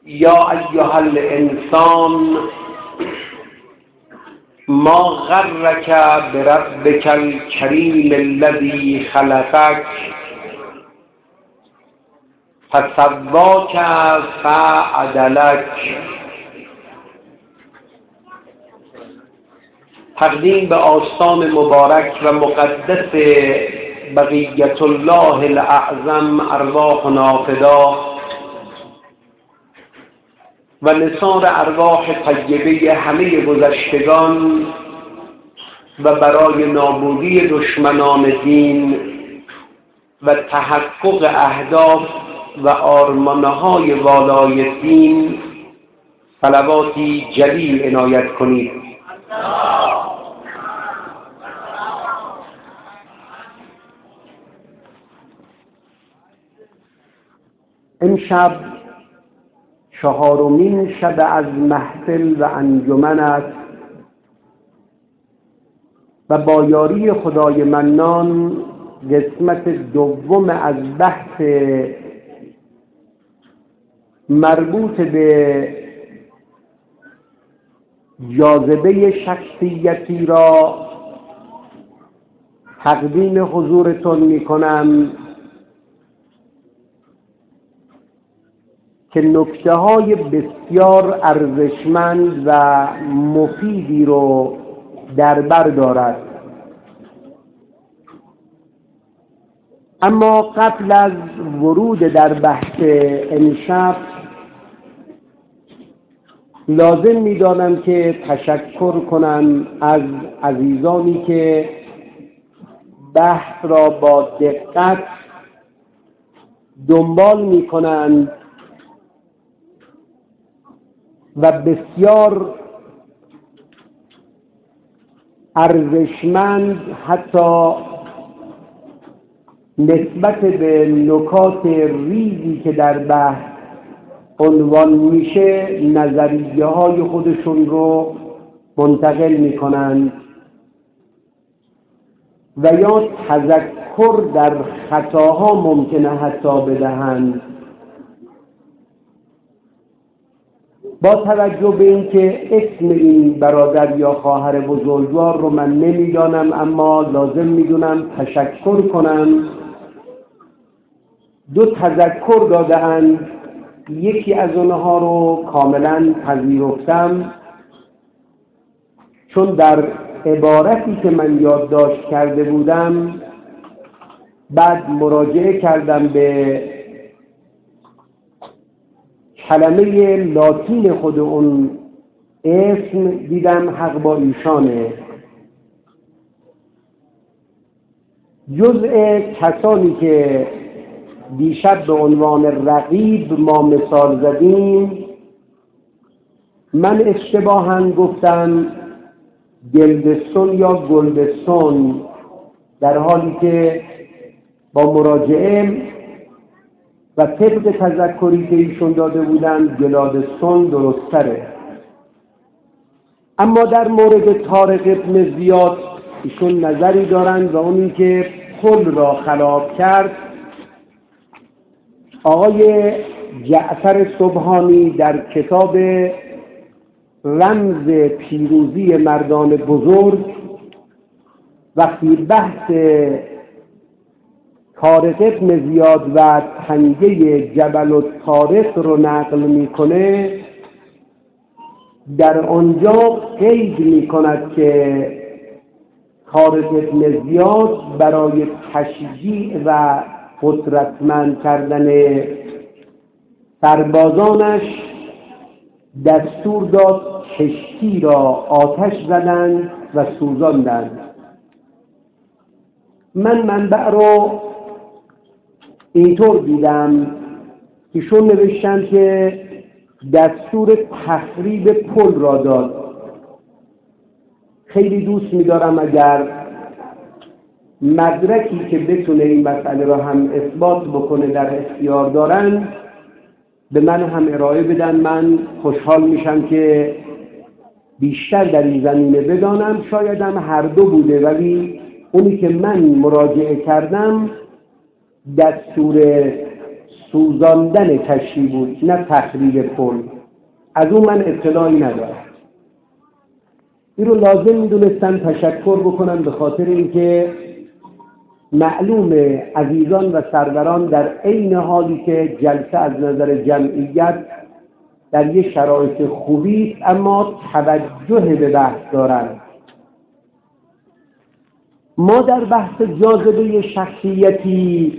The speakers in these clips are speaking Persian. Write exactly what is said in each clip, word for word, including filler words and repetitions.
یا ایها الانسان ما غرک بربک الکریم الذی خلقک فسواک فعدلک. تقدیم به آستان مبارک و مقدس بقیت الله الاعظم ارواحنا فدا و نثار ارواح طیبه همه گذشتگان و برای نابودی دشمنان دین و تحقق اهداف و آرمانهای والای دین صلواتی جلیل عنایت کنید. امشب چهارمین شب از محفل و انجمن است و با یاری خدای منان قسمت دوم از بحث مربوط به جاذبه شخصیتی را تقدیم حضورتون می کنم که نکته های بسیار ارزشمند و مفیدی رو در بر دارد. اما قبل از ورود در بحث امشب لازم می دانم که تشکر کنم از عزیزانی که بحث را با دقت دنبال می کنند و بسیار ارزشمند حتی نسبت به نکات ریزی که در بحث عنوان میشه نظریه های خودشون رو منتقل میکنند و یا تذکر در خطاها ممکنه حتی بدهند. با توجه به اینکه اسم این برادر یا خواهر بزرگوار رو من نمیدانم اما لازم میدونم تشکر کنم، دو تذکر داده‌اند. یکی از اونها رو کاملا پذیرفتم چون در عبارتی که من یادداشت کرده بودم بعد مراجعه کردم به کلمه لاتین خود اون اسم، دیدم حق با ایشانه. جزء کسانی که دیشب به عنوان رقیب ما مثال زدیم، من اشتباهاً گفتم گلدستون یا گلدستون، در حالی که با مراجعه و طبق تذکری که ایشون داده بودن گلادستون درستره. اما در مورد طارق ابن زیاد ایشون نظری دارند و اونی که پل را خراب کرد. آقای جعفر سبحانی در کتاب رمز پیروزی مردان بزرگ وقتی بحث طارق ابن زیاد و تنگه جبل الطارق رو نقل میکنه، در آنجا قید میکند که طارق ابن زیاد برای تشجیع و قدرتمند کردن سربازانش دستور داد کشتی را آتش زدند و سوزاندند. من منبع رو اینطور دیدم که شون نوشتن که دستور تخریب پل را داد. خیلی دوست می‌دارم اگر مدرکی که بتونه این مسئله را هم اثبات بکنه در اختیار دارن به من هم ارائه بدن. من خوشحال میشم که بیشتر در این زمینه بدانم. شاید هم هر دو بوده ولی اونی که من مراجعه کردم دستور سوزاندن کشتی بود، نه تخریب پل. از اون من اطلاعی ندارم. این رو لازم میدونستم تشکر بکنم به خاطر اینکه معلوم عزیزان و سروران در عین حالی که جلسه از نظر جمعیت در یه شرایط خوبی اما توجه به بحث دارند. ما در بحث جاذبه شخصیتی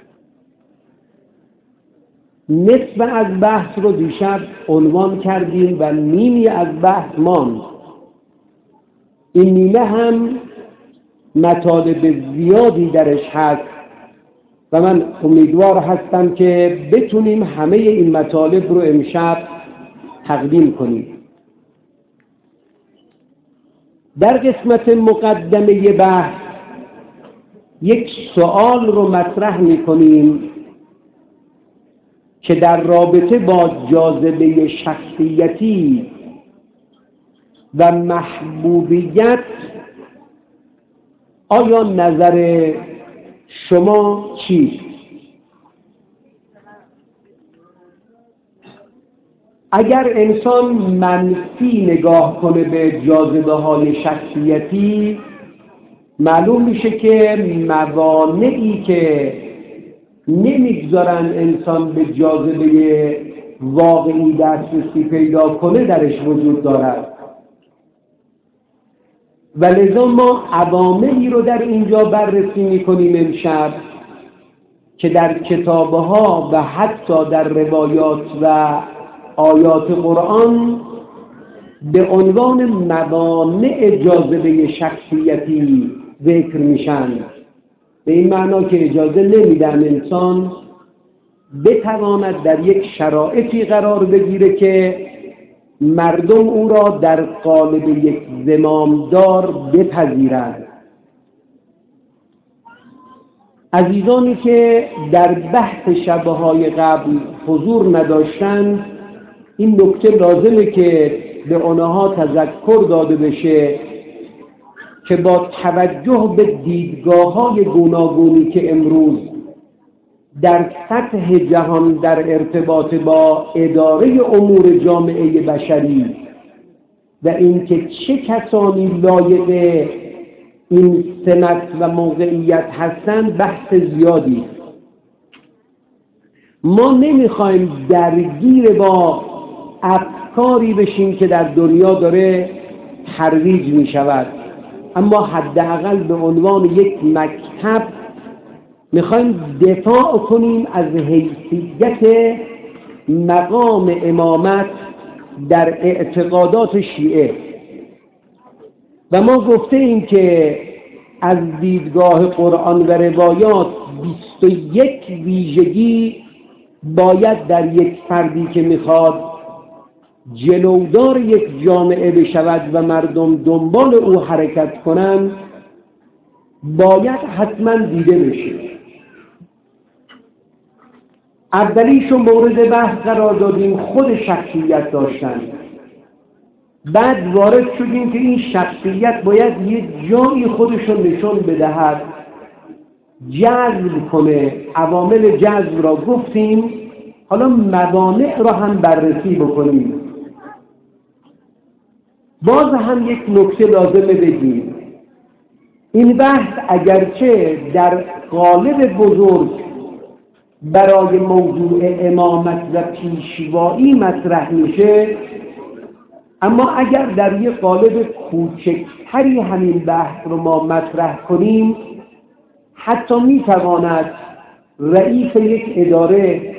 نصف از بحث رو دیشب عنوان کردیم و نیمی از بحث ماند. این نیمه هم مطالب زیادی درش هست و من امیدوار هستم که بتونیم همه این مطالب رو امشب تقدیم کنیم. در قسمت مقدمه بحث یک سوال رو مطرح می‌کنیم که در رابطه با جاذبه شخصیتی و محبوبیت آیا نظر شما چیست؟ اگر انسان منفی نگاه کنه به جاذبه های شخصیتی، معلوم میشه که موانعی که نمیگذارن انسان به جاذبه واقعی دسترسی پیدا کنه درش وجود دارد و لذا ما عواملی رو در اینجا بررسی میکنیم امشب که در کتابها و حتی در روایات و آیات قرآن به عنوان موانع جاذبه شخصیتی ذکر میشن، به این معنا که اجازه نمیدن انسان بتواند در یک شرایطی قرار بگیره که مردم او را در قالب یک زمامدار بپذیرند. عزیزانی که در بحث شبهای قبل حضور نداشتند، این نکته لازمه که به آنها تذکر داده بشه که با توجه به دیدگاه‌های گوناگونی که امروز در سطح جهان در ارتباط با اداره امور جامعه بشری و اینکه چه کسانی لایق این سمت و موقعیت هستند بحث زیادی. ما نمیخوایم درگیر با افکاری بشیم که در دنیا داره ترویج می شود، اما حداقل به عنوان یک مکتب میخوایم دفاع کنیم از حیثیت مقام امامت در اعتقادات شیعه و ما گفته ایم که از دیدگاه قرآن و روایات بیست و یک ویژگی باید در یک فردی که میخواد جلودار یک جامعه بشود و مردم دنبال او حرکت کنند باید حتما دیده بشه. اولیشو مورد بحث قرار دادیم خود شخصیت داشتن، بعد وارد شدیم که این شخصیت باید یه جایی خودشو نشون بدهد، جذب کنه. عوامل جذب را گفتیم، حالا موانع را هم بررسی بکنیم. باز هم یک نکته لازمه بگیم، این بحث اگرچه در قالب بزرگ برای موضوع امامت و پیشوایی مطرح میشه، اما اگر در یک قالب کوچکتری همین بحث رو ما مطرح کنیم، حتی میتواند رئیس یک اداره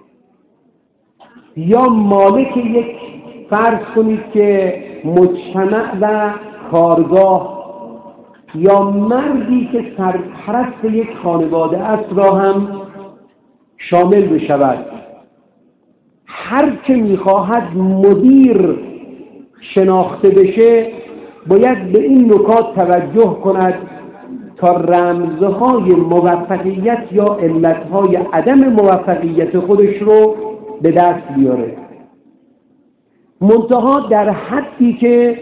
یا مالک یک، فرض کنید که مجتمع و کارگاه، یا مردی که سرپرست یک خانواده است را هم شامل بشود. هر که میخواهد مدیر شناخته بشه باید به این نکات توجه کند تا رمزهای موفقیت یا علتهای عدم موفقیت خودش رو به دست بیاره. منتها در حدی که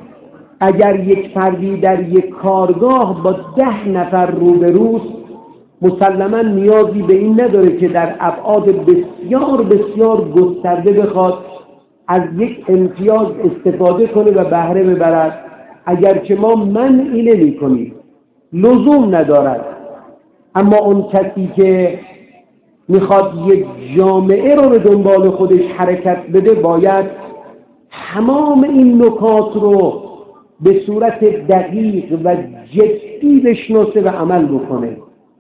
اگر یک فردی در یک کارگاه با ده نفر روبروست مسلما نیازی به این نداره که در ابعاد بسیار بسیار گسترده بخواد از یک امتیاز استفاده کنه و بهره ببرد، اگرچه ما منعی نمی‌کنیم، لزوم ندارد. اما اون کسی که میخواد یک جامعه رو به دنبال خودش حرکت بده باید تمام این نکات رو به صورت دقیق و جدی بشناسه و عمل بکنه.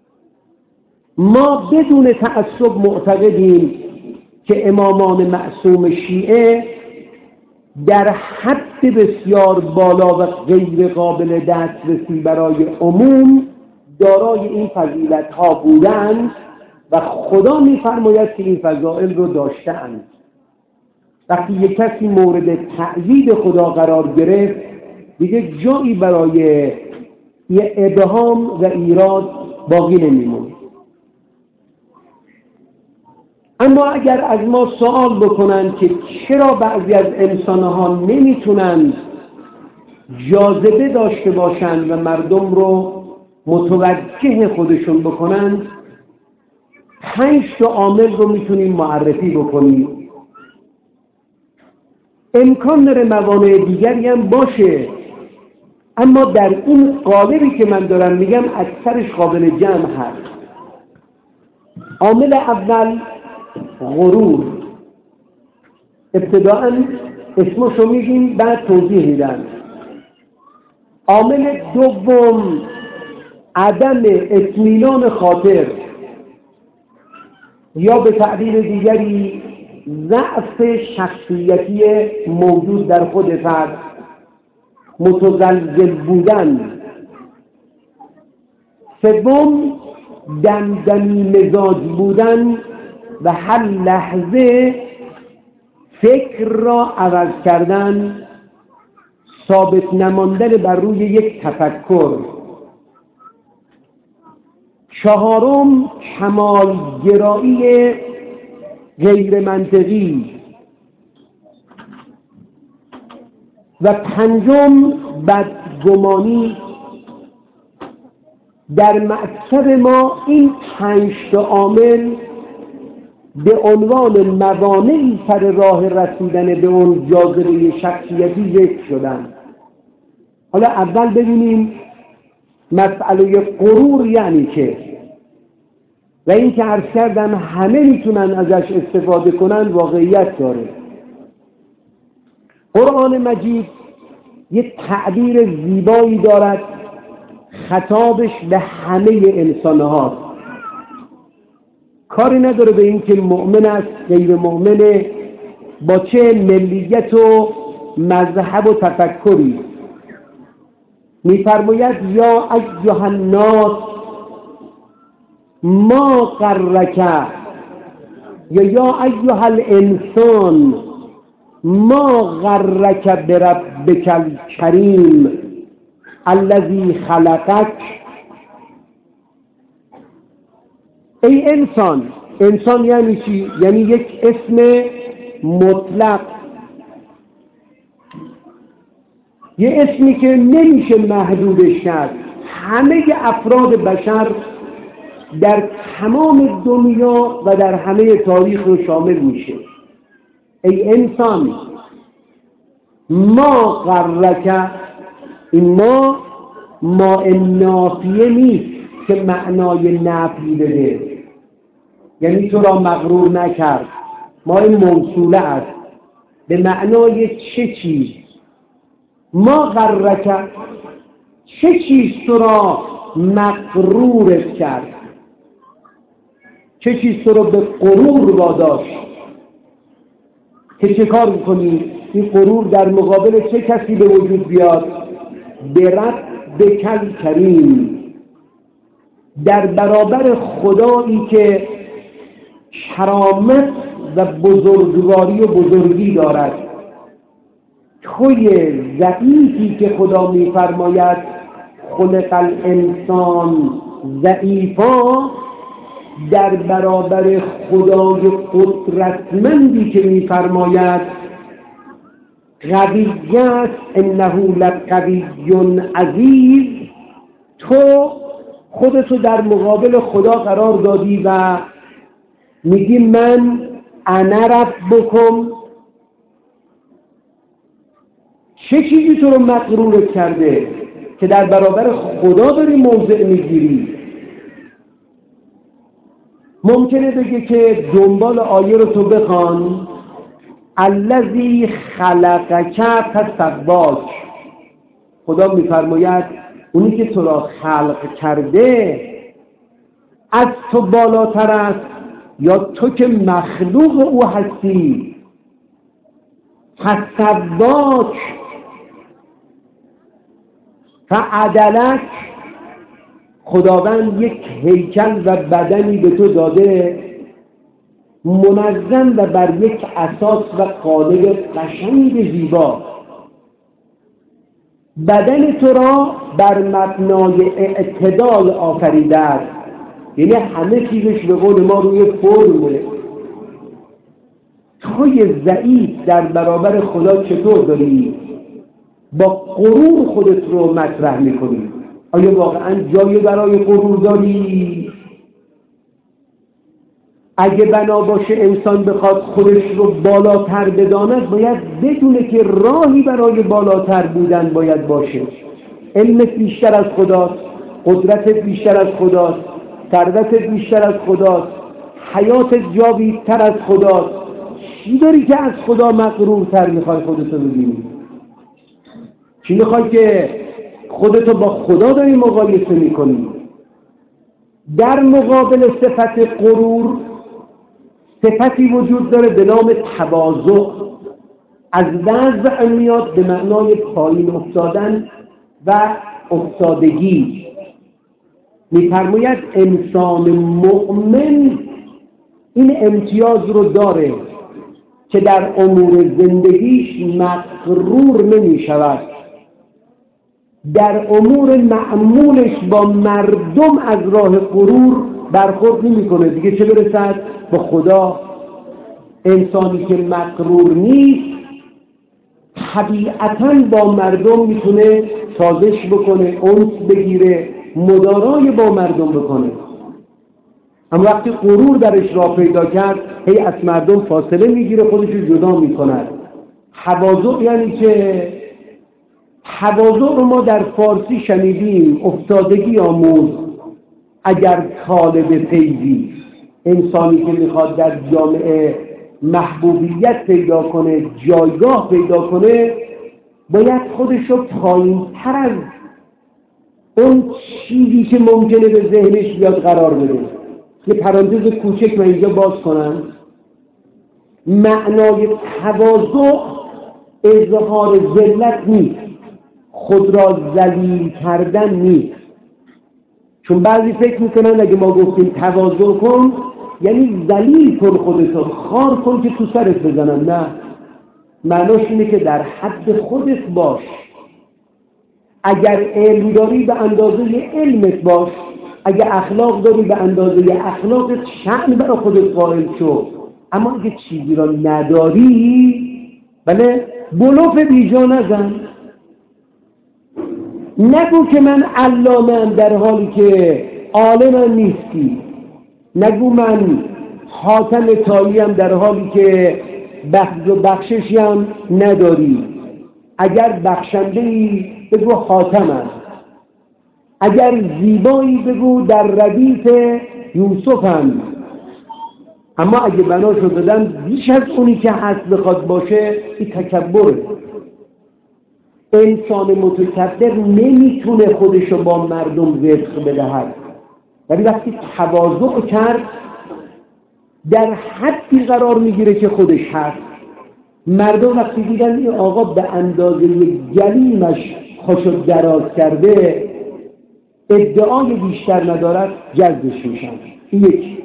ما بدون تعصب معتقدیم که امامان معصوم شیعه در حد بسیار بالا و غیر قابل دسترسی برای عموم دارای این فضیلت ها بودند و خدا می‌فرماید که این فضائل رو داشتند. وقتی یک کسی مورد تأیید خدا قرار گرفت دیگه جایی برای یه ابهام و ایراد باقی نمیمونه. اما اگر از ما سوال بکنن که چرا بعضی از انسانها نمیتونن جاذبه داشته باشند و مردم رو متوجه خودشون بکنن، پنج تا عامل رو میتونیم معرفی بکنیم. امکان داره موانع دیگری هم باشه، اما در این قالبی که من دارم میگم اکثرش قابل جمع هست. عامل اول غرور. ابتداءً اسمشو میگیم بعد توضیح میدن. عامل دوم عدم اطمینان خاطر، یا به تعبیر دیگری ضعف شخصیتی موجود در خود فرد، متزلزل بودن. سوم دمدمی مزاج بودن و هر لحظه فکر را عوض کردن، ثابت نماندن بر روی یک تفکر. چهارم کمالگرایی غیر منطقی و پنجم بدگمانی. در مکتب ما این پنج تا عامل به عنوان موانعی سر راه رسیدن به اون جاذبه شخصیتی ذکر شدن. حالا اول ببینیم مسئله غرور یعنی چه و این که عرض کردم همه میتونن ازش استفاده کنن واقعیت داره. قرآن مجید یک تعبیر زیبایی دارد، خطابش به همه انسان هاست. کاری نداره به این که مؤمن است غیر مؤمنه، با چه ملیت و مذهب و تفکری. میفرماید یا ایها الناس ما غرک، یا یا ایها الانسان ما غرک بربک الکریم الذی خلقک. ای انسان. انسان یعنی چی؟ یعنی یک اسم مطلق، یه اسمی که نمیشه محدودش کرد. همه افراد بشر در تمام دنیا و در همه تاریخ رو شامل میشه. ای انسان ما غرک. این ما ما نافیه نیست که معنای نفی بده، یعنی تو را مغرور نکرد. ما این موصوله است به معنای چه چیز. ما غرک، چه چیز تو را مغرورت کرد، چه چیز تو را به غرور واداشت که چه کار میکنی؟ این غرور در مقابل چه کسی به وجود بیاد؟ بربک الکریم، در برابر خدایی که کرامت و بزرگواری و بزرگی دارد. توی ضعیفی که خدا میفرماید خلق الانسان ضعیفا، در برابر خدای قدرتمندی که میفرماید قوی است انه لقوی عزیز، تو خودتو در مقابل خدا قرار دادی و میگی من انا ربکم. چه چیزی تو رو مغرور کرده که در برابر خدا داری موضع میگیری؟ ممکنه بگه که دنبال آیه رو تو بخوان، الذی خلقک فسواک. خدا میفرماید اونی که تو را خلق کرده از تو بالاتر است یا تو که مخلوق او هستی. فسواک فعدلک، خداوند یک هیکل و بدنی به تو داده منظم و بر یک اساس و قالب قشنگ زیبا. بدن تو را بر مبنای اعتدال آفریده است، یعنی همه چیزش به قول ما روی فرمه. توی ضعیف در برابر خدا چطور داری با غرور خودت رو مطرح میکنی؟ آیا واقعا جایی برای غرور داری؟ اگه بنا باشه انسان بخواد خودش رو بالاتر بداند، باید بدونه که راهی برای بالاتر بودن باید باشه. علمت بیشتر از خداست، قدرتت بیشتر از خداست، ثروتت بیشتر از خداست، حیاتت جاویدتر از خداست. چی داری که از خدا مغرورتر میخوای خودتو ببینی؟ چی میخوای که خودتو با خدا داری مقایسه میکنی؟ در مقابل صفت غرور صفتی وجود داره به نام تواضع. از وضع میاد به معنای پایین افتادن و افتادگی. میفرماید انسان مؤمن این امتیاز رو داره که در امور زندگیش مغرور نمی شود، در امور معمولش با مردم از راه غرور برخورد نمی کنه، دیگه چه برسد با خدا. انسانی که مغرور نیست طبیعتاً با مردم میتونه سازش بکنه، انس بگیره، مدارای با مردم بکنه. اما وقتی غرور درش راه پیدا کرد، هی از مردم فاصله میگیره، خودش رو جدا میکند. تواضع یعنی که تواضع رو ما در فارسی شنیدیم افتادگی آموز. اگر طالب فیضی، انسانی که میخواد در جامعه محبوبیت پیدا کنه، جایگاه پیدا کنه، باید خودش رو پایین تر از اون چیزی که ممکنه به ذهنش بیاد قرار بده. یه پرانتز کوچک من اینجا باز کنم. معنای تواضع اظهار ذلت نیست، خود را ذلیل کردن نیست. چون بعضی فکر میکنن اگه ما گفتیم تواضع کن یعنی ذلیل کن خودتو، خار کن که تو سرت بزنن. نه، معناش اینه که در حد خودت باش. اگر علم داری به اندازه علمت باش، اگر اخلاق داری به اندازه اخلاقت شأن برای خودت قائل شو. اما اگه چیزی را نداری، بله، بلوف بیجا نزن. نگو که من علامم در حالی که عالمم نیستی. نگو من حاتم طاییم در حالی که بخش و بخششیم نداری. اگر بخشنده‌ای بگو حاتمم، اگر زیبایی بگو در ردیف یوسفم. اما اگه بناشو دادن بیش از اونی که هست بخواد باشه، این تکبره. انسان متکبر نمیتونه خودشو با مردم رزق بدهد، ولی وقتی تواضع کرد در حدی قرار میگیره که خودش هست. مردم وقتی دیدن این آقا به اندازه گلیمش خوشو دراز کرده، ادعای بیشتر ندارد، جذبش میشن. یک.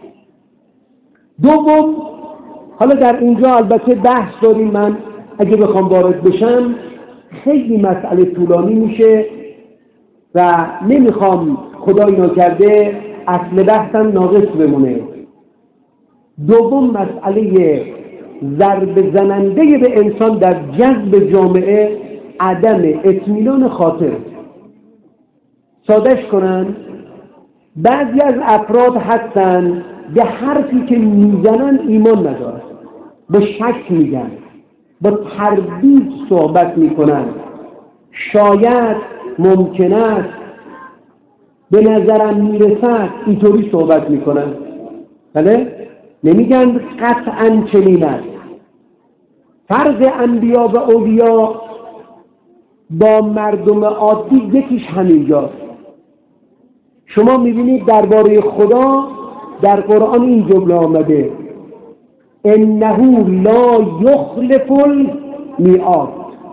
دوم، حالا در اینجا البته بحث داریم، من اگه بخوام وارد بشم خیلی مسئله طولانی میشه و نمیخوام خدای ناکرده اصل بحثم ناقص بمونه. دوم، مسئله ضرب زننده به انسان در جذب جامعه عدم اطمینان خاطر. سادش کنن بعضی از افراد هستن به حرفی که میزنن ایمان ندارن، به شک میگن، با تردید صحبت میکنن. شاید ممکن است به نظرم میرسد اینطوری صحبت میکنن، بله؟ نمیگن قطعا چنین است. فرق انبیا و اولیا با مردم عادی یکیش همینجاست. شما میبینید درباره خدا در قرآن این جمله آمده: انه لا یخلف المیعاد.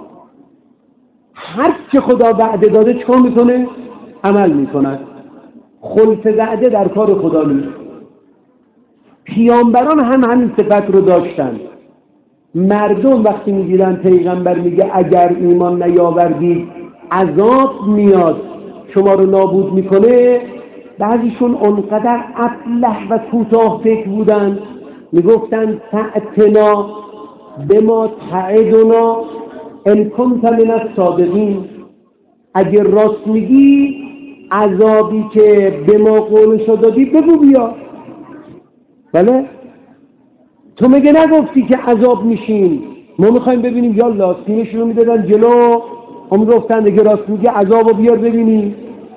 هر چه خدا وعده داده چکار میکنه؟ عمل میکنه. خلف وعده در کار خدا نیست. پیامبران هم همین صفت رو داشتن. مردم وقتی میگیرن پیغمبر میگه اگر ایمان نیاوردید عذاب میاد شما رو نابود میکنه، بعضیشون اونقدر ابله و کوتاه فکر بودن میگفتن فأتنا بما تعدنا ان کنت من الصادقین. اگر راست میگی عذابی که به ما قولشو دادی بگو بیا. بله؟ تو مگه نگفتی که عذاب میشین؟ ما میخوایم ببینیم. یالا سینشون رو میدادن جلو، هم گفتن اگه راست میگه عذابو بیار ببینیم.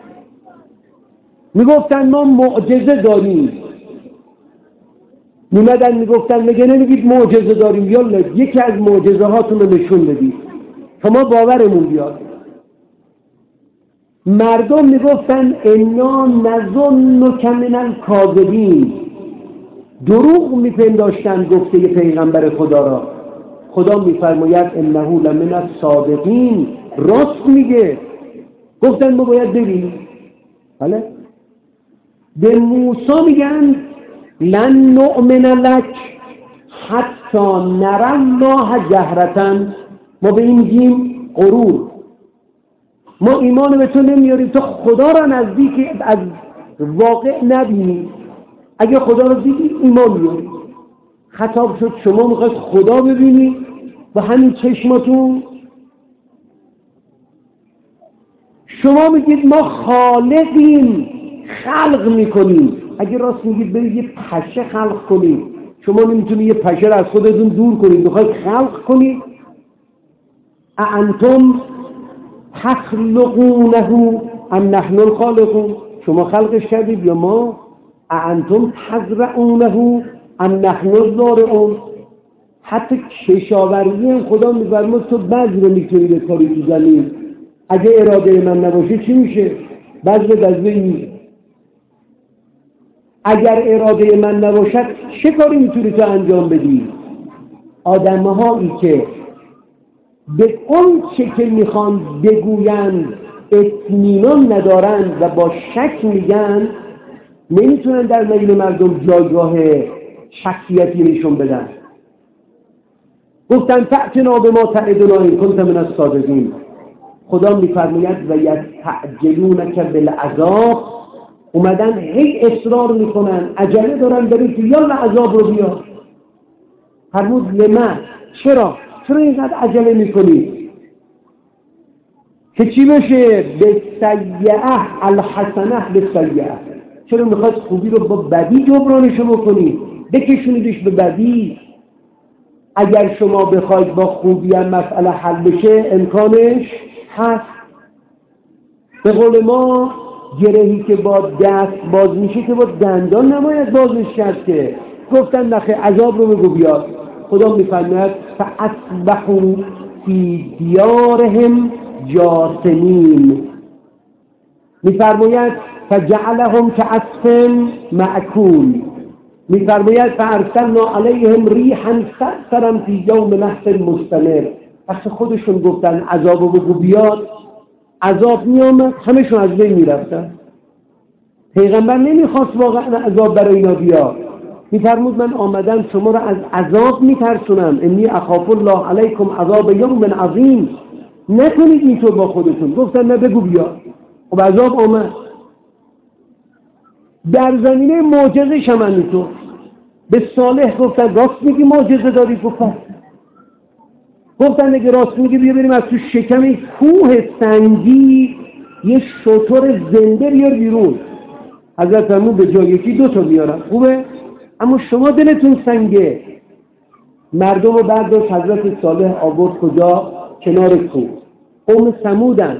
میگفتن ما معجزه داریم. میمدن میگفتن مگه نمیگید معجزه داریم؟ یالا یکی از معجزه هاتون رو نشون بدید تا ما باورمون بیاد. مردم میگفتن انا نظنک من الکاذبین. دروغ میپنداشتن گفته ی پیغمبر خدا را. خدا میفرماید انه لمن الصادقین، راست میگه. گفتن ما باید ببینیم. بله؟ به موسی میگن لن نؤمن لک حتی نری الله جهرة. ما به این میگیم غرور. ما ایمان به تو نمیاریم تا خدا را نزدیک از واقع نبینی. اگه خدا را دیدی ایمان میاری. خطاب شد شما میخواید خدا ببینی با همین چشماتون. شما میگید ما خالقیم، خلق میکنیم. اگه راست میگید برید یه پشه خلق کنید. شما نمیتونید یه پشه را از خودتون دور کنید، میخواید خلق کنید. اانتم تخلقونه ام نحن الخالقون. شما خلقش کردید یا ما؟ اانتم تزرعونه ام نحن الزارعون. حتی کشاورزی خدا میفرماید تو بذر میتونی بکاری تو زمین. اگه اراده من نباشه چی میشه؟ بذر از بین میره. اگر اراده من نباشد چه کاری میتونی تو انجام بدی؟ آدم‌هایی که به اون چه که میخوان بگویند اطمینان ندارند و با شک میگن، نمیتونن در میل مردم جایگاه شخصیتی نشون بدن. گفتن فأتنا بما تعدنا ان کنت من الصادقین. خدا میفرماید و یستعجلونک بالعذاب. اومدن هی اصرار میکنن، عجله دارن برید که یالا عذاب رو بیار. فرمود لمن؟ چرا؟ چرا اینقدر عجله میکنی؟ که چی بشه؟ به سیئه الحسنه به سیئه. چرا میخواید خوبی رو با بدی جبرانشو بکنی؟ بکشونیدش به بدی. اگر شما بخواید با خوبی هم مسئله حل بشه امکانش هست. به قول ما گرهی که با دست باز میشه که با دندان نماید بازش کرد که. گفتن نخه عذاب رو بگو بیاد. خدا میفرماید فاصبحوا فی دیارهم جاثمین. میفرماید فجعلهم کعصف مأکول. میفرماید فارسلنا علیهم ریحا صرصرا فی یوم نحس مستمر. وقتی خودشون گفتن عذاب رو بگو بیاد، عذاب میامد، همشون از بین میرفتن. پیغمبر نمیخواست واقعا عذاب برای اینا بیاد. میفرمود من آمدم شما را از عذاب میترسونم. انی اخاف الله علیکم عذاب یوم عظیم. نکنید اینطور با خودتون. گفتن نه بگو بیاد. خب عذاب آمد. در زمینه معجزه‌ش هم اینطور. به صالح گفتن راست میگی معجزه داری؟ گفتن گفتن اگه راست میگی بیا بریم از تو شکم این کوه سنگی یه شتر زنده بیار بیرون. حضرت فرمود به جای یکی دو تا بیارم، خوبه؟ اما شما دلتون سنگه. مردم رو برداشت حضرت صالح آورد کجا؟ کنار کوه. قوم ثمودن.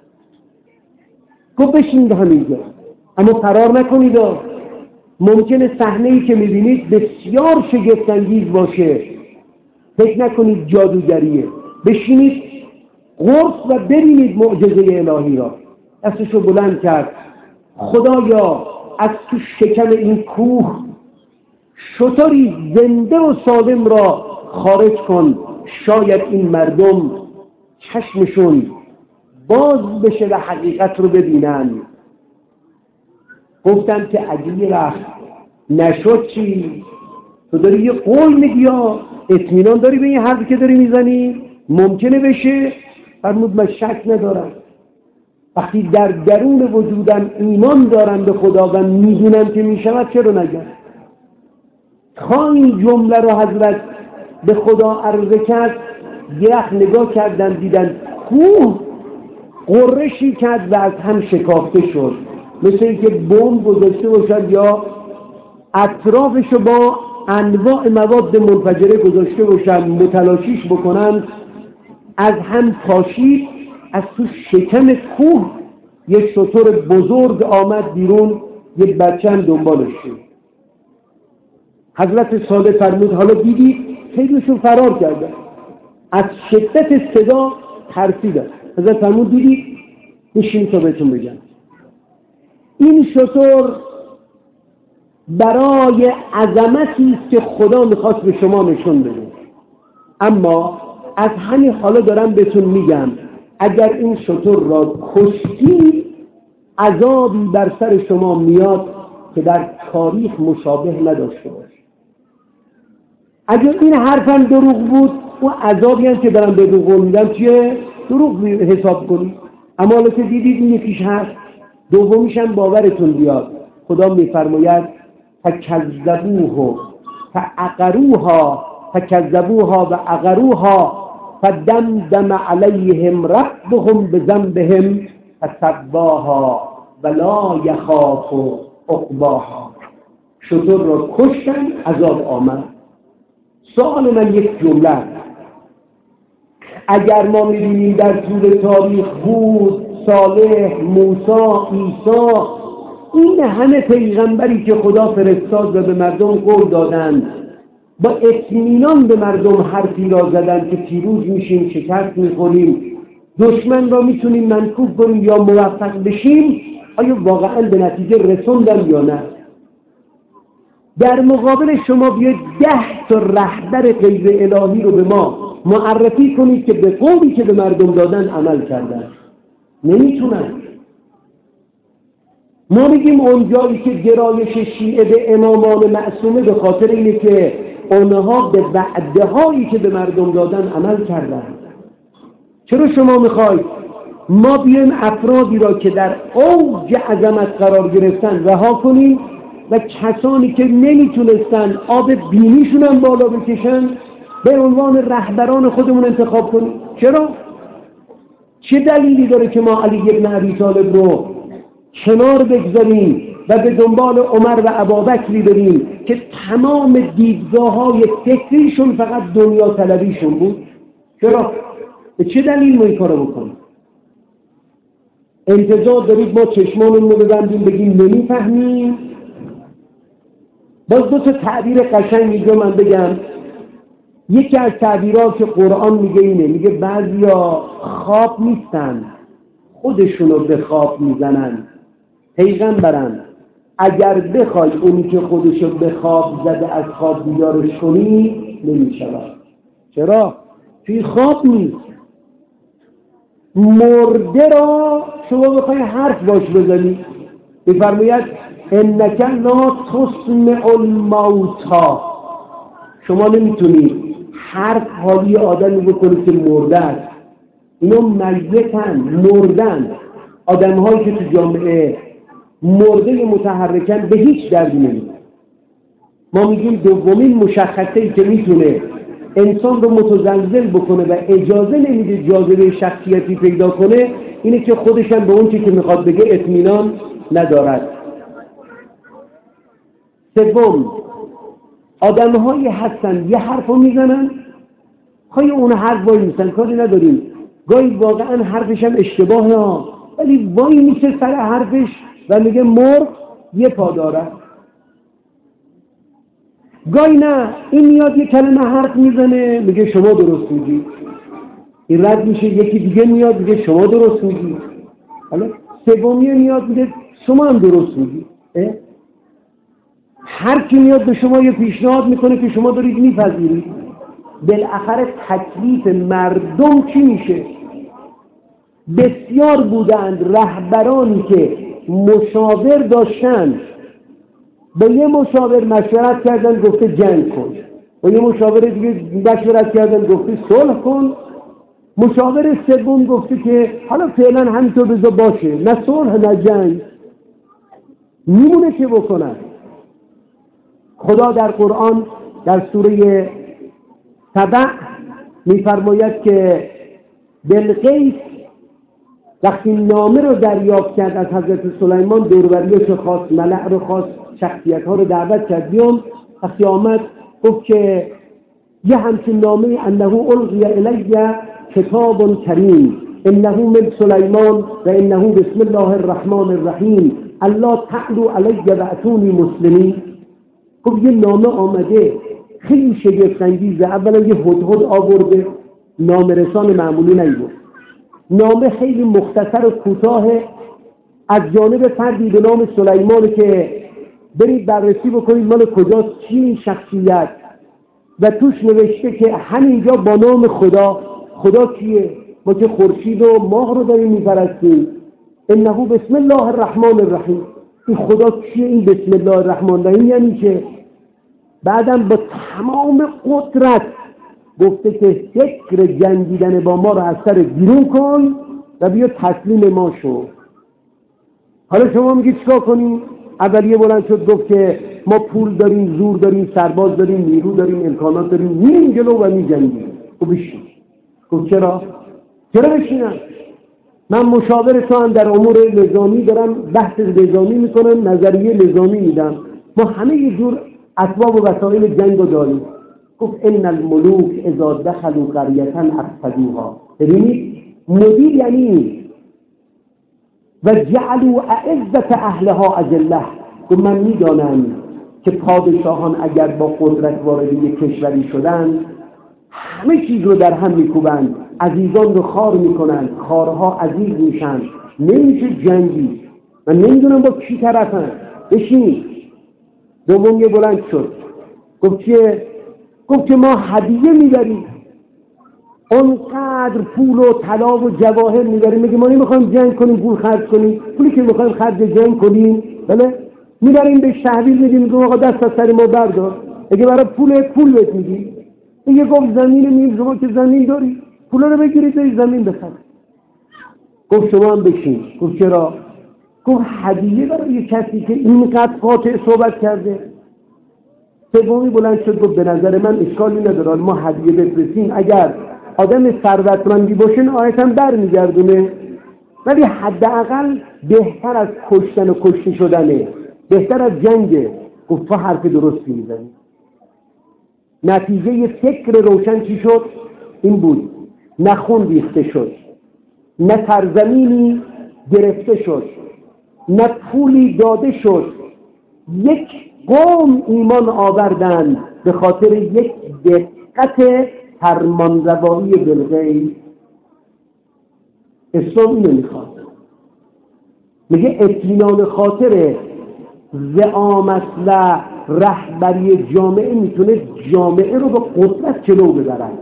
گفت بشینید همینجا اما فرار نکنید. ممکنه صحنه‌ای که می‌بینید بسیار شگفت‌انگیز باشه، فکر نکنید جادوگریه. بشینید قرص و ببینید معجزه الهی را. دستشو بلند کرد. خدایا از تو شکم این کوه شتری زنده و سالم را خارج کن، شاید این مردم چشمشون باز بشه و حقیقت رو ببینن. گفتن که عجیبی رفت. نشد چی؟ تو داری یه قول میگی یا اطمینان داری به این حرفی که داری میزنی؟ ممکنه بشه؟ فرمود من شک ندارم. وقتی در درون وجودم ایمان دارم به خدا و میدونم که میشود چرا نگم؟ تا این جمله رو حضرت به خدا عرضه کرد، یه نگاه کردن دیدن کوه قرشی کرد و از هم شکافته شد، مثل اینکه بمب گذاشته باشد یا اطرافشو با انواع مواد منفجره گذاشته باشن متلاشیش بکنن. از هم پاشید. از تو شکم کوه یک شتر بزرگ آمد بیرون، یک بچه هم دنبالش شد. حضرت صالح فرمود حالا دیدید خیلیشون فرار کردن، از شدت صدا ترسیدن. حضرت فرمود دیدید؟ بشین تا بهتون بگم. این شتر برای عظمتی است که خدا میخواست به شما نشون بده، اما از همین حالا دارم بهتون میگم اگر این شتر را کشتی عذابی بر سر شما میاد که در تاریخ مشابه نداشته باشه. اگر این حرفم دروغ بود و عذابی هم که دارم به دروغ میدم چیه؟ دروغ حساب کنید. اما حالا که دیدید این یکیش هست، دومیش هم باورتون بیاد. خدا میفرماید فکذبوه فعقروها فکذبوها و عقروها فدمدم علیهم ربهم بذنبهم فسواها ولا یخاف عقباها. شتر را کشتن، عذاب آمد. سوال من یک جمله، اگر ما می‌بینیم در طول تاریخ هود، صالح، موسی، عیسی، این همه پیغمبری که خدا فرستاد و به مردم قول دادند، با اطمینان به مردم حرفی را زدن که پیروز میشیم، شکست میخوریم، دشمن را میتونیم منکوب کنیم یا موفق بشیم، آیا واقعا به نتیجه رسوندن یا نه؟ در مقابل شما بیاید ده تا رهبر غیر الهی رو به ما معرفی کنید که به قولی که به مردم دادن عمل کردن. نمیتونن. ما میگیم اونجایی که گرایش شیعه به امامان معصومه به خاطر اینه که اونها به وعده هایی که به مردم دادن عمل کردن. چرا شما میخواید ما بیایم افرادی را که در اوج عظمت قرار گرفتن رها کنیم و کسانی که نمیتونستن آب بینیشون هم بالا بکشن به عنوان رهبران خودمون انتخاب کنیم؟ چرا؟ چه دلیلی داره که ما علی ابن ابی طالب رو کنار بگذاریم و به دنبال عمر و ابابکری بریم که تمام دیدگاه‌های فکریشون فقط دنیا طلبیشون بود؟ چرا؟ به چه دلیل ما این کارو بکنیم؟ انتظار دارید ما چشمانمون رو ببندیم بگیم نمیفهمیم؟ باز دو تا تعبیر قشنگ میگم من بگم. یکی از تعبیرات که قرآن میگه اینه، میگه بعضیا خواب نیستن، خودشونو به خواب میزنن. پیغمبرن اگر بخوای اونی که خودشو به خواب زده از خواب بیدارش کنی نمیشود. چرا؟ توی خواب نیست. مرده را شما بخوای حرف باش بزنی، بفرماید انک لا تسمع الموتی. شما نمیتونی حرف حالی آدمی بکنی که مرده است. اینا میتن، مردن. آدم هایی که تو جامعه مرده متحرکن به هیچ دردی نمیدن. ما میگیم دومین مشخصه‌ای که میتونه انسان رو متزلزل بکنه و اجازه نمیده جاذبه شخصیتی پیدا کنه اینه که خودشم به اون چیزی که میخواد بگه اطمینان ندارد. سوم، آدم‌هایی هستن یه حرف رو میزنن، خواهی اون حرف وای میسن، کاری نداریم، گاهی واقعا حرفش هم اشتباهه ها، ولی وای میشه سر حرفش و میگه مرغ یه پا داره. گاهی نه، این میاد یه کلمه حرف میزنه میگه شما درست میگی، این رد میشه، یکی دیگه میاد میگه شما درست میگی، حالا سومی میاد میگه شما هم درست میگی. هر کی میاد به شما یه پیشنهاد میکنه که شما دارید میپذیرید. بالاخره تکلیف مردم چی میشه؟ بسیار بودند رهبرانی که مشاور داشتن، با یه مشاور مشورت کردن گفته جنگ کن، با یه مشاور دیگه مشورت کردن گفته صلح کن، مشاور سوم گفته که حالا فعلا همینطور بذار باشه، نه صلح نه جنگ. میمونه که بکنن. خدا در قرآن در سوره سبع میفرماید که بلقیس وقتی نامه رو دریافت کرد از حضرت سلیمان، دوروبریش رو خواست، ملأ رو خواست، شخصیت ها رو دعوت کرد بیام. وقتی آمد گفت که یه همچین نامه انه القی الی کتاب کریم انه من سلیمان و انه بسم الله الرحمن الرحیم الا تعلوا علی و اتونی مسلمین. خب یه نامه آمده خیلی شگفت انگیزه. اولا یه هدهد آورده، نامه رسان معمولی نیورد. نامه خیلی مختصر و کوتاه از جانب فردی به نام سلیمان که برید بررسی بکنید مال کجاست، چی این شخصیت، و توش نوشته که همینجا با نام خدا. خدا کیه؟ ما که خورشید و ماه رو داریم میپرستیم. انه بسم الله الرحمن الرحیم. این خدا کیه؟ این بسم الله الرحمن الرحیم یعنی که بعدم با تمام قدرت گفته که فکر جنگیدن با ما رو از سر بیرون کن و بیا تسلیم ما شو. حالا شما میگی چیکار کنیم؟ اولیه بلند شد گفت که ما پول داریم، زور داریم، سرباز داریم، نیرو داریم، امکانات داریم، میریم جلو و میجنگیم. خب بشین. گفت چرا؟ چرا بشینم؟ من مشاور تو هم در امور نظامی دارم، بحث نظامی میکنم، نظریه نظامی میدم، ما همه یه جور اسباب و وسایل جنگ رو داریم. گفت ان الملوک اذا دخلوا قریة افسدوها. ببینید مدیر یعنی و جعلوا اعزة اهلها اذلة. گفت من میدانم که پادشاهان اگر با قدرت وارد یک کشوری شدن همه چیز رو در هم میکوبند، عزیزان رو خار میکنند، خارها عزیز میشن، نمیشه جنگی. من نمیدونم با کی طرفن. بشینید. دوم یه بلند شد گفت که گفت که ما هدیه میبریم، اونقدر پول و طلا و جواهر میبریم. میگه ما نمیخوایم جنگ کنیم پول خرج کنیم، پولی که میخوایم خرج جنگ کنیم بله میبریم به تحویل میدیم. میگه آقا دست از سر ما بردار. اگه برای پول پول بهت میدی، میگه گفت زمین میگه شما که زمین داری پولا رو بگیرید برید زمین بخر. گفت شما هم بشین. گفت چرا؟ گفت هدیه برای کسی که اینقدر قاطع صحبت کرده. سومی بلند شد گفت به نظر من اشکالی نداره ما هدیه بفرستیم، اگر آدم ثروتمندی باشه آیت هم برمیگردونه، ولی حداقل بهتر از کشتن و کشته شدنه، بهتر از جنگه. گفت تو حرف درستی میزنی. نتیجه فکر روشن چی شد؟ این بود نه خون ریخته شد، نه سرزمینی گرفته شد، نه پولی داده شد. یک قوم ایمان آوردند به خاطر یک دقت فرمانروایی بالغیب. اسلام اینو میخواد. میگه اطمینان خاطر زعامت و رهبری جامعه میتونه جامعه رو به قدرت جلو ببرد.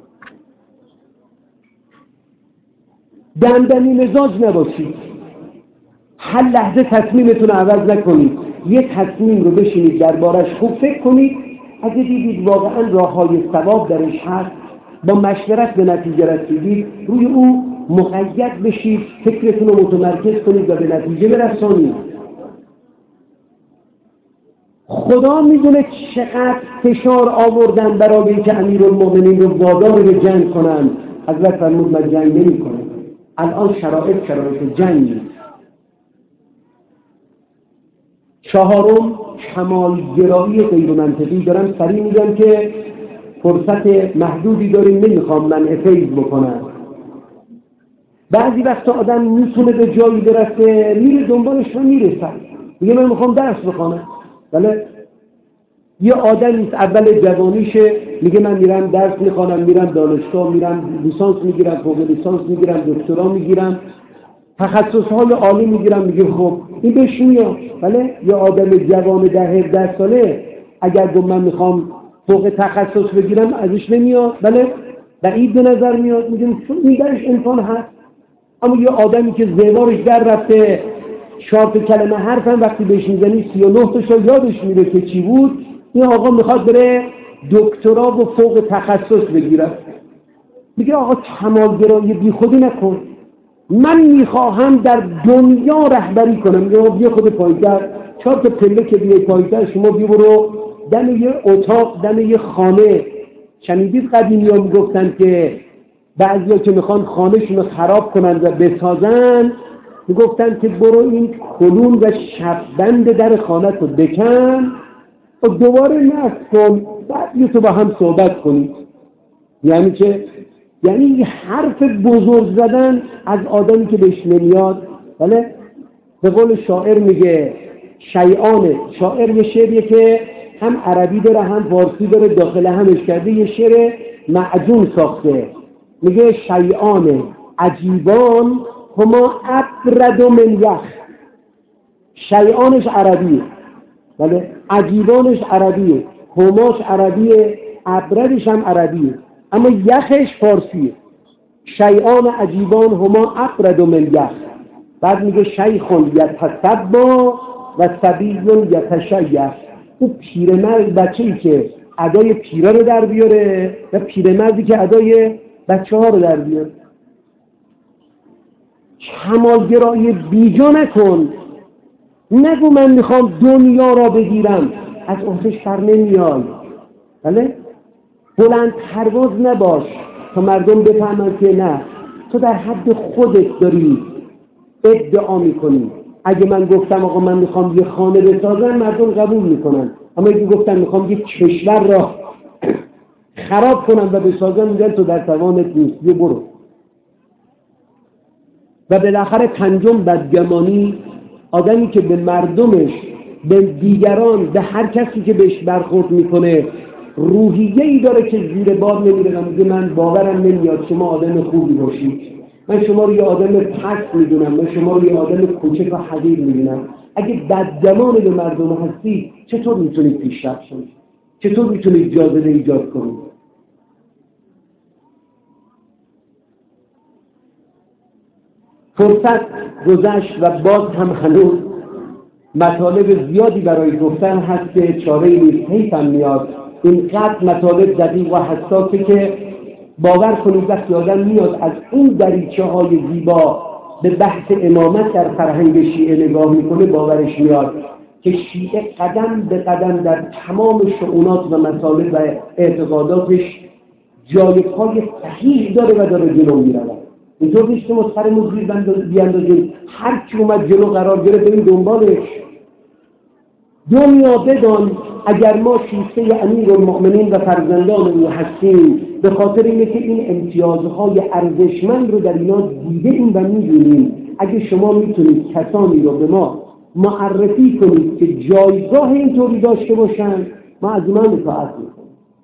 دمدمی مزاج نباشید، هر لحظه تصمیمتون رو عوض نکنید. یک تصمیم رو بشینید دربارش خوب فکر کنید، اگه دیدید واقعا راههای ثواب درش هست، با مشورت به نتیجه رسیدید، روی او مقید بشید، فکرتون رو متمرکز کنید و به نتیجه برسانید. خدا میدونه چقدر فشار آوردن برای اینکه امیرالمومنین رو وادار به جنگ کنن. حضرت فرمود من جنگ نمی کنم. الان شرایط شرایط جنگ نیست. چهارم کمالگرایی غیر منطقی. دارم سریع میگم که فرصت محدودی داریم، نمیخوام من فیض بکنم. بعضی وقتا آدم میتونه به جایی برسه، میره دنبالش و میرسه، میگه من میخوام درس بخونم. بله، یه آدم نیست اول جوانیشه میگه من میرم درس میخوانم، میرم دانشگاه، میرم لیسانس میگیرم، فوق لیسانس میگیرم، دکترا میگیرم، تخصصهای عالی میگیرم، میگه خب این بهش میاد. بله، یه آدم جوان ده هفده ساله اگر گفت من میخوام فوق تخصص بگیرم ازش نمیاد. بله، بعید به نظر میاد، میگه این درش امکان هست. اما یه آدمی که زبانش در رفته، چهار تا کلمه حرفم وقتی بهش میزنی سی و نه تاشو یادش میره که چی بود، این آقا میخواد بره دکترا و فوق تخصص بگیره. میگه آقا کمالگرایی بی خودی نکن، من میخواهم در دنیا رهبری کنم. میگه بیا خود پایتر، چهار تا پله که بیای پایتر، شما بیا برو دم یه اتاق، دم یه خانه. شنیدید قدیمی ها میگفتن که بعضی ها که میخوان خانهشون رو خراب کنن و بسازن، میگفتن که برو این کلون و شببند در خانه رو بکن و دوباره نصب کن، بعد یه تو با هم صحبت کنید. یعنی چه؟ یعنی حرف بزرگ زدن از آدمی که بهش نمیاد. بله، به قول شاعر میگه شیعانه. شاعر یه شعریه که هم عربی داره هم فارسی داره، داخل همش کرده، یه شعر معجون ساخته. میگه شیعانه عجیبان هما ابرد و من یخ. شیعانش عربیه، بله، عجیبانش عربیه، هماش عربیه، ابردش هم عربیه، اما یخش فارسیه. شیعان عجیبان هما ابرد و من یخ. بعد میگه شیخون یتصبا و صبیون یتشیخ. اون پیرمرد بچه‌ای که ادای پیره رو در بیاره و پیرمردی که ادای بچه ها رو در بیاره. کمالگرایی بیجا نکن، نگو من میخوام دنیا را بگیرم، از عهده‌اش بر نمیای. بله، بلند پرواز نباش تا مردم بفهمن که نه، تو در حد خودت داری ادعا میکنی. اگه من گفتم آقا من میخوام یه خانه بسازم، مردم قبول میکنن، اما اگه گفتم میخوام یه کشور را خراب کنم و بسازم، میگن تو در توانت نیست، یه برو. و بالاخره پنجم بدگمانی، آدمی که به مردمش، به دیگران، به هر کسی که بهش برخورد میکنه روحیه‌ای داره که زیر بار نمیره و میگه من باورم نمیاد شما آدم خوبی باشید، من شما رو یه آدم پست میدونم، من شما رو یه آدم کوچک و حقیر میدونم. اگه بدگمان به مردم هستی چطور میتونید پیشرفت کنید؟ چطور میتونید جاذبه ایجاد کنید؟ فرصت گذشت و باز هم هنوز مطالب زیادی برای گفتن هست که چاره نیست، حیفم میاد. اینقدر مطالب دقیق و حساسه که باور کنید وقتی آدم میاد از این دریچه های زیبا به بحث امامت در فرهنگ شیعه نگاه میکنه، باورش میاد که شیعه قدم به قدم در تمام شؤونات و مطالب و اعتقاداتش جای پای صحیح داره و داره جلو میرود. اینطور نیست که ما سرمون زیر بیاندازیم، هر کی اومد جلو قرار گرفت بریم دنبالش. دنیا بدان اگر ما شیفته امیرالمؤمنین و فرزندان او هستیم، به خاطر اینه که این امتیازهای ارزشمند رو در اینا دیده ایم و میدونیم. اگه شما میتونید کسانی رو به ما معرفی کنید که جایگاه اینطوری داشته باشن، ما از اونا اطاعت میکنیم.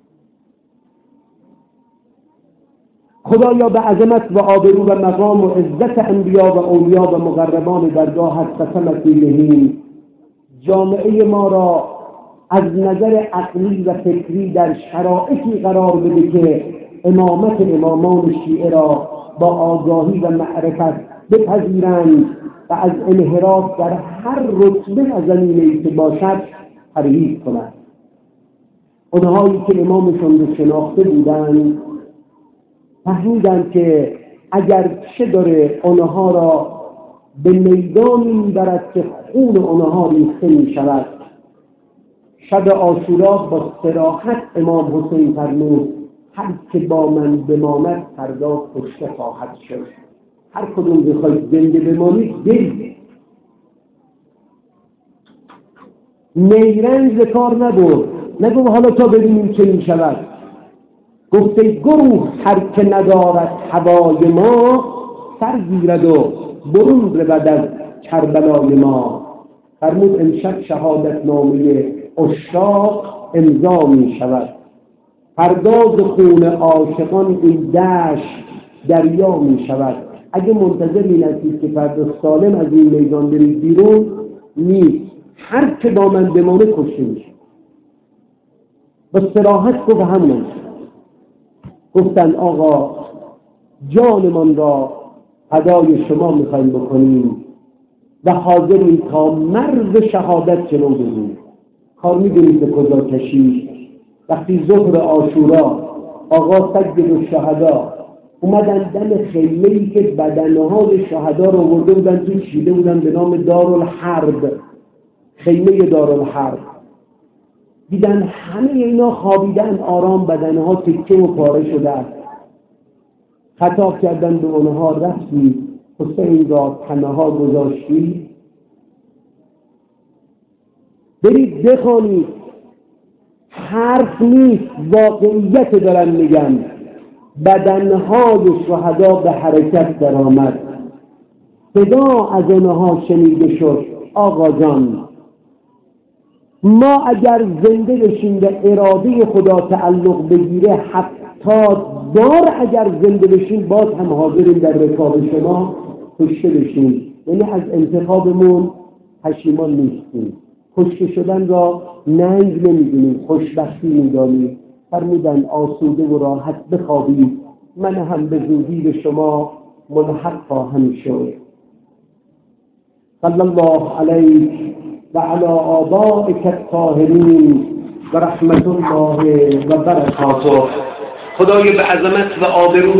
خدایا به عظمت و آبرو و مقام و عزت انبیا و اولیا و مقربان درگاهت قسمت می‌دهیم جامعه ما را از نظر عقلی و فکری در شرایطی قرار بده که امامت امامان شیعه را با آگاهی و معرفت بپذیرند و از انحراف در هر رتبه از زمینه‌ای که باشد پرهیز کنند. اونهایی که امامشون رو شناخته بودند فهمیدند که اگر چه داره اونها را به میدانی میبرد که خون اونها ریخته میشود. شب عاشورا با صراحت امام حسین فرمود هر که با من بماند فردا کشته خواهد شد. هر کدوم بخواید زنده بمانید برید. نیرنگ به کار نبرد، نگو حالا تا ببینیم چه می شود. گفت ای گروه هر که ندارد هوای ما، سر گیرد و برون رود از کربلای ما. فرمود امشب شهادت نامه عشاق امضا می شود، پرداز خون عاشقان این دشت دریا می شود. اگه منتظر این هستید که فردا سالم از این میدان برید بیرون، نیست. هر که با من بمانه کشته میشه. با صراحت گفت همون. گفتن آقا جانمان را فدای شما میخوایم بکنیم و حاضریم تا مرز شهادت جلو بگیم. کار میدونید به کجا کشید. وقتی ظهر عاشورا آقا سید الشهدا اومدن دم خیمه‌ای که بدنهای شهدا رو آورده بودن توی چیده بودن به نام دارالحرب، خیمه دارالحرب، دیدن همه اینا خوابیدن آرام، بدنها تکه و پاره شده است. خطاب کردن به اونها رفتی حسین را تنها گذاشتی؟ برید بخوانید، حرف نیست، واقعیت دارن میگن. بدنهای شهدا به حرکت در آمد، صدا از اونها شنیده شد. آقا جان ما اگر زنده بشیم به اراده خدا تعلق بگیره، حتی دار اگر زنده بشیم باز هم حاضریم در رکاب شما کشته بشیم. یعنی از انتخابمون پشیمان نیستیم. کشته شدن را ننگ نمیدونیم، خوشبختی میدانیم. فرمودن آسوده و راحت بخوابید، من هم به زودی به شما ملحق خواهم شد. صلی الله علیک و علی آبائک الطاهرین و رحمت الله و برکاته. خدای به عظمت و آبرو